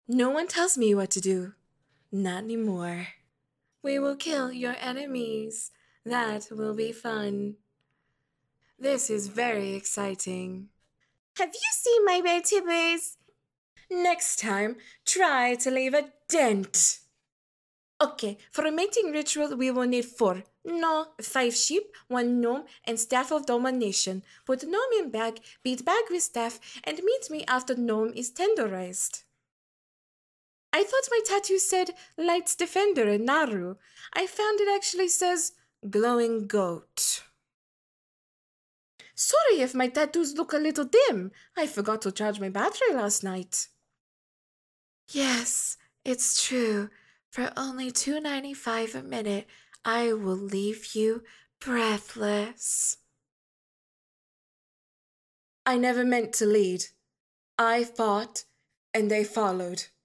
No one tells me what to do. Not anymore. We will kill your enemies. That will be fun. This is very exciting. Have you seen my red tippers? Next time, try to leave a dent. Okay, for a mating ritual, we will need 4. No, 5 sheep, 1 gnome, and staff of domination. Put gnome in bag, beat bag with staff, and meet me after gnome is tenderized. I thought my tattoo said Lights Defender in Naru. I found it actually says Glowing Goat. Sorry if my tattoos look a little dim. I forgot to charge my battery last night. Yes, it's true. For only $2.95 a minute, I will leave you breathless. I never meant to lead. I fought, and they followed.